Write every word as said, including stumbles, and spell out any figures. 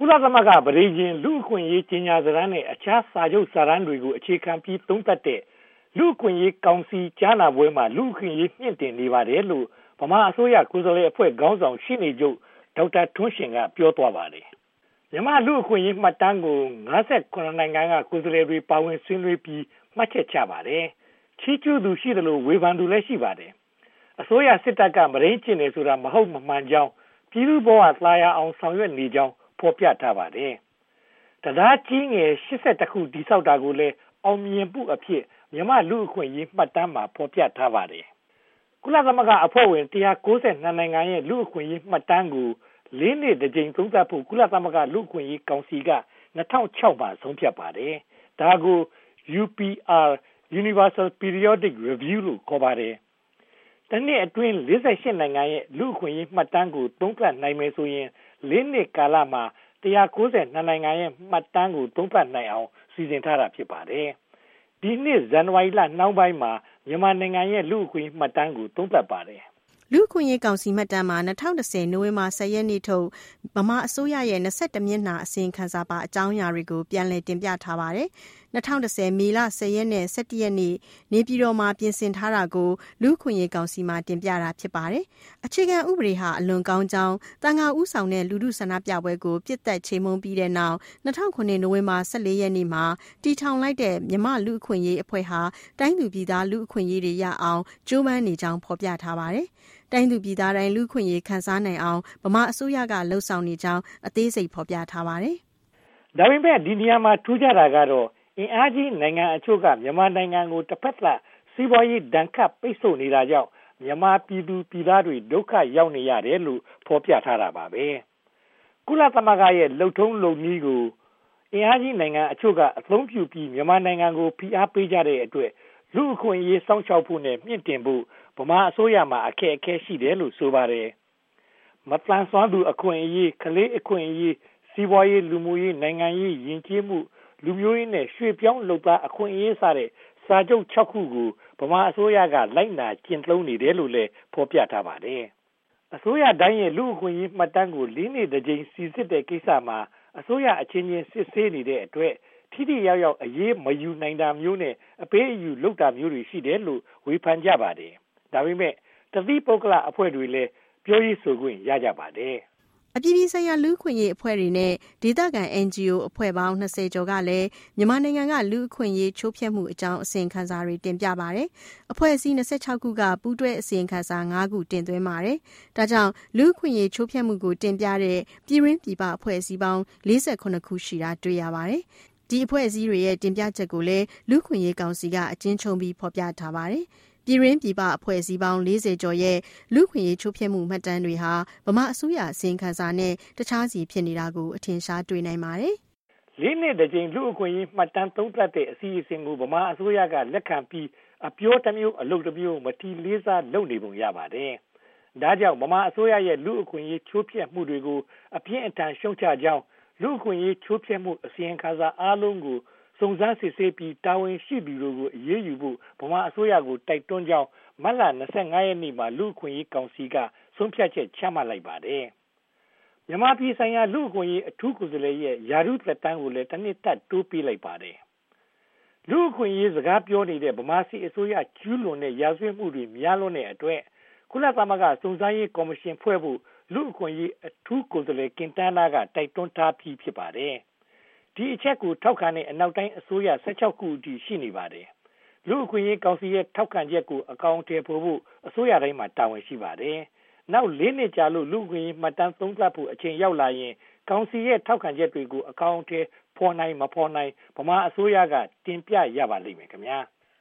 လသမဂ္ဂပရိယင်လူ့အခွင့်အရေးကြီးညာစရန်နဲ့အခြားစာချုပ်စာတမ်းတွေကိုအခြေခံပြီးသုံးသပ်တဲ့လူ့အခွင့်အရေးကောင်စီကြားနာပွဲမှာလူ့အခွင့်အရေးမြင့်တင်နေပါတယ်လို့ဗမာအစိုးရကိုယ်စားလှယ်အဖွဲ့ခေါင်းဆောင်ရှင်းနေချုပ်ဒေါက်တာထွန်းရှင်ကပြောသွားပါတယ်။မြန်မာလူ့အခွင့်အရေးမှတ်တမ်းကို၅၇နိုင်ငံကကိုယ်စားလှယ်တွေပါဝင်ဆွေးနွေးပြီးမှတ်ချက်ချပါတယ်။ချီးကျူးသူရှိသလိုဝေဖန်သူလည်းရှိပါတယ်။အစိုးရစစ်တပ်ကမရင်းကျင်နေဆိုတာမဟုတ်မမှန်ကြောင်းပြည်သူ့ဘဝသာယာအောင်ဆောင်ရွက်နေကြောင်းဖော်ပြထားပါတယ်။တရားကြီးငယ်၈၁ခုတိဆောက်တာကိုလည်းအောင်မြင်မှုအဖြစ်မြန်မာလူ့အခွင့်အရေးမှတ်တမ်းမှာဖော်ပြထားပါတယ်။ကုလသမဂ္ဂအဖွဲ့ဝင်၁၉၂နိုင်ငံရဲ့လူ့အခွင့်အရေးမှတ်တမ်းကိုလေးနှစ်တစ်ကြိမ်သုံးသပ်ဖို့ကုလသမဂ္ဂလူ့အခွင့်အရေးကောင်စီက၂၀၀၆မှာဆုံးဖြတ်ပါတယ်။ဒါကို ယူ ပီ အာር Universal Periodic Review လို့ခေါ်ပါတယ်။တနှစ်အတွင်း၄၈နိုင်ငံရဲ့လူ့အခွင့်အရေးမှတ်တမ်းကိုသုံးသပ်နိုင်မယ်ဆိုရင်လေးနှစ်ကာလမှာ၁၉၂နိုင်ငံရဲ့မှတ်တမ်းကိုသုံးသပ်နိုင်အောင်စီစဉ်ထားတာဖြစ်ပါတယ်။ဒီနှစ်ဇန်နဝါရီလနှောင်းပိုင်းမှာမြန်မာနိုင်ငံရဲ့လူ့အခွင့်အရေးမှတ်တမ်းကိုသုံးသပ်ပါတယ်။လူ့အခွင့်အရေးကောင်စီမှတ်တမ်းမှာ၂၀၁၀နိုဝင်ဘာ၁၀ရက်နေ့ထုတ်ဗမာအစိုးရရဲ့၂၁မျက်နှာအစီရင်ခံစာပါအကြောင်းအရာတွေကိုပြန်လည်တင်ပြထားပါတယ်။၂၀၁၀မေလ၁၀ရက်နဲ့၁၁ရက်နေ့နေပြည်တော်မှာပြင်ဆင်ထားတာကိုလူ့အခွင့်အရေးကောင်စီမှာတင်ပြတာဖြစ်ပါတယ်။အခြေခံဥပဒေဟာအလွန်ကောင်းကြောင်းတန်ခါဦးဆောင်တဲ့လူထုဆန္ဒပြပွဲကိုပြစ်တက်ချေမှုန်းပြီးတဲ့နောက်၂၀၀၇နိုဝင်ဘာ၁၄ရက်နေ့မှာတီထောင်လိုက်တဲ့မြန်မာလူ့အခွင့်အရေးအဖွဲ့ဟာတိုင်းသူပြည်သားလူ့အခွင့်အရေးတွေရအောင်ကြိုးပမ်းနေကြောင်းဖော်ပြထားပါတယ်။တိုင်းသူပြည်သားတိုင်းလူ့အခွင့်အရေးခံစားနိုင်အောင်ဗမာအစိုးရကလှုံ့ဆော်နေကြောင်းအသေးစိတ်ဖော်ပြထားပါတယ်။ဒါပေမဲ့ဒီနေရာမှာထူးခြားတာကတော့အင်အားကြီးနိုင်ငံအချို့ကမြန်မာနိုင်ငံကိုတစ်ဖက်သက်စီးပွားရေးဒဏ်ခတ်ပိတ်ဆို့နေတာကြောင့်မြန်မာပြည်သူပြည်သားတွေဒုက္ခရောက်နေရတယ်လို့ဖော်ပြထားတာပါပဲ။ကုလသမဂ္ဂရဲ့လှုပ်ထုံးလုပ်နည်းကိုအင်အားကြီးနိုင်ငံအချို့ကအသုံးပြုပြီးမြန်မာနိုင်ငံကိုဖိအားပေးကြတဲ့အတွက်လူ့အခွင့်အရေးစောင့်ရှောက်ဖို့နဲ့မြင့်တင်ဖို့ဗမာအစိုးရမှာအခက်အခဲရှိတယ်လို့ဆိုပါတယ်။မတန်ဆွမ်းသူအခွင့်အရေးကလေးအခွင့်အရေးစီးပွားရေးလူမှုရေးနိုင်ငံရေးယဉ်ကျေးမှုလူမျိုးရေးနဲ့ရွှေ့ပြောင်းလုပ်သားအခွင့်အရေးစတဲ့စာချုပ်၆ခုကိုဗမာအစိုးရကလိုက်နာကျင့်သုံးနေတယ်လို့လည်းဖော်ပြထားပါတယ်။အစိုးရတိုင်းရဲ့လူ့အခွင့်အရေးမှတ်တမ်းကိုလေးနှစ်တစ်ကြိမ်စီစစ်တဲ့ကိစ္စမှာအစိုးရအချင်းချင်းစစ်ဆေးနေတဲ့အတွက်ထိထိရောက်ရောက်အရေးမယူနိုင်တာမျိုးနဲ့အပေးအယူလုပ်တာမျိုးတွေရှိတယ်လို့ဝေဖန်ကြပါတယ်။ဒါပေမဲ့တသီးပုဂ္ဂလအဖွဲ့တွေလည်းပြောရေးဆိုခွင့်ရကြပါတယ်။အပြည်ပြည်ဆိုင်ရာလူ့အခွင့်အရေးအဖွဲ့တွေနဲ့ဒေသခံ အန်ဂျီအို အဖွဲ့ပေါင်း၂၀ကျော်ကလည်းမြန်မာနိုင်ငံကလူ့အခွင့်အရေးချိုးဖျက်မှုအကြောင်းအစီရင်ခံစာတွေတင်ပြပါတယ်။အဖွဲ့အစည်း၂၆ခုကပူးတွဲအစီရင်ခံစာ၅ခုတင်သွင်းပါတယ်။ဒါကြောင့်လူ့အခွင့်အရေးချိုးဖျက်မှုကိုတင်ပြတဲ့ပြည်ရင်းပြည်ပအဖွဲ့အစည်းပေါင်း၄၇ခုရှိတာတွေ့ရပါတယ်။ဒီအဖွဲ့အစည်းတွေရဲ့တင်ပြချက်ကိုလည်းလူ့အခွင့်အရေးကောင်စီကအကျဉ်းချုံးပြီးဖော်ပြထားပါတယ်။ပြည်ရင်းပြည်ပအဖွဲ့အစည်းပေါင်း၄၀ကျော်ရဲ့လူ့အခွင့်အရေးချိုးဖျက်မှုမှတ်တမ်းတွေဟာဗမာအစိုးရအစီရင်ခံစာနဲ့တခြားစီဖြစ်နေတာကိုအထင်ရှားတွေ့နိုင်ပါတယ်။လေးနှစ်တစ်ကြိမ်လူ့အခွင့်အရေးမှတ်တမ်းသုံးသပ်တဲ့အစီအစဉ်ကိုဗမာအစိုးရကလက်ခံပြီးအပြောတစ်မျိုးအလုပ်တစ်မျိုးမတီလေးစားလုပ်နေပုံရပါတယ်။ဒါကြောင့်ဗမာအစိုးရရဲ့လူ့အခွင့်အရေးချိုးဖျက်မှုတွေကိုအပြင်းအထန်ရှုံချကြောင်းလူ့အခွင့်အရေးချိုးဖျက်မှုအစီရင်ခံစာအားလုံးကိုစုံစမ်းစစ်ဆေးပြီးတာဝန်ရှိသူတို့ကိုအရေးယူဖို့ဗမာအစိုးရကိုတိုက်တွန်းကြောင်းမတ်လ၂၅ရက်နေ့မှာလူ့အခွင့်အရေးကောင်စီကဆုံးဖြတ်ချက်ချမှတ်လိုက်ပါတယ်။မြန်မာပြည်ဆိုင်ရာလူ့အခွင့်အရေးအထူးကိုယ်စားလှယ်ရဲ့ယာရုသက်တမ်းကိုလည်းတစ်နှစ်သက်တိုးပေးလိုက်ပါတယ်။လူ့အခွင့်အရေးစကားပြောနေတဲ့ဗမာစစ်အစိုးရကျူးလွန်တဲ့ရာဇဝတ်မှုတွေများလွန်းတဲ့အတွက်ကုလသမဂ္ဂစုံစမ်းရေးကော်မရှင်ဖွဲ့ဖို့လူ့အခွင့်အရေးအထူးကိုယ်စားလှယ်ကင်တန်းနာကတိုက်တွန်းထားပြီးဖြစ်ပါတယ်။ဒီအချက်ကိုထောက်ခံတဲ့အနောက်တိုင်းအစိုးရ၁၆ခုအထိရှိနေပါတယ်။လူ့အခွင့်အရေးကောင်စီရဲ့ထောက်ခံချက်ကိုအကောင့်ထဲပေါ်ဖို့အစိုးရတိုင်းမှာတာဝန်ရှိပါတယ်။နောက်လေးနှစ်ကြာလို့လူ့အခွင့်အရေးမှတ်တမ်းသုံးသပ်ဖို့အချိန်ရောက်လာရင်ကောင်စီရဲ့ထောက်ခံချက်တွေကိုအကောင့်ထဲပေါ်နိုင်မပေါ်နိုင်ဗမာအစိုးရကတင်ပြရပါလိမ့်မယ်ခင်ဗျာ။